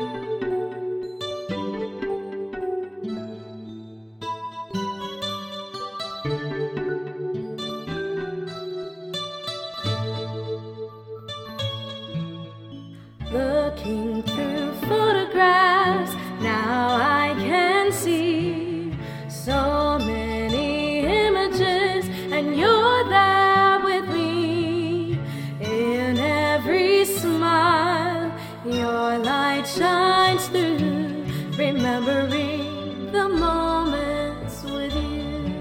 Looking through photographs, now I can see so many images, and you're there with me. In every smile, your light shines through, remembering the moments with you.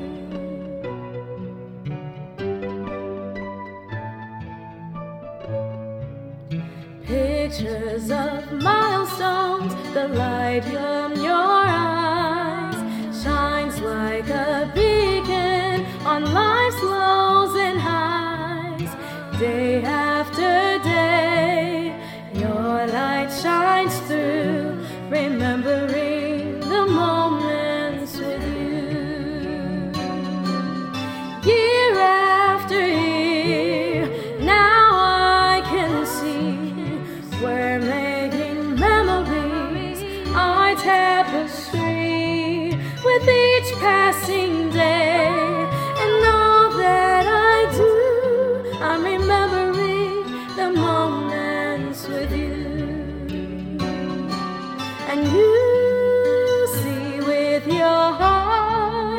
Pictures of milestones, the light in your eyes shines like a beacon on life's lows and highs. Day after day, your light shines through, remembering the moments with you. Year after year, now I can see we're making memories, our tapestry, with each passing day. And all that I do, I'm remembering the moments with you. And you see with your heart,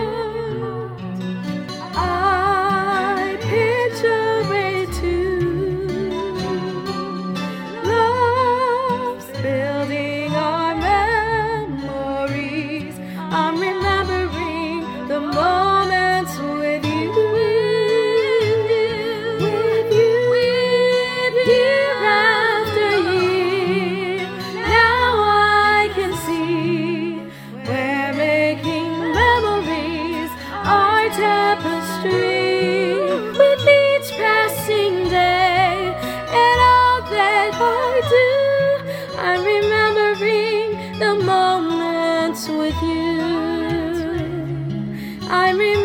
I picture it too. Building our memories, I'm remembering the moments with you. With you, year after year, now I can see we're making memories, our tapestry, with each passing day. And all that I do, I'm remembering the moments with you. I'm remembering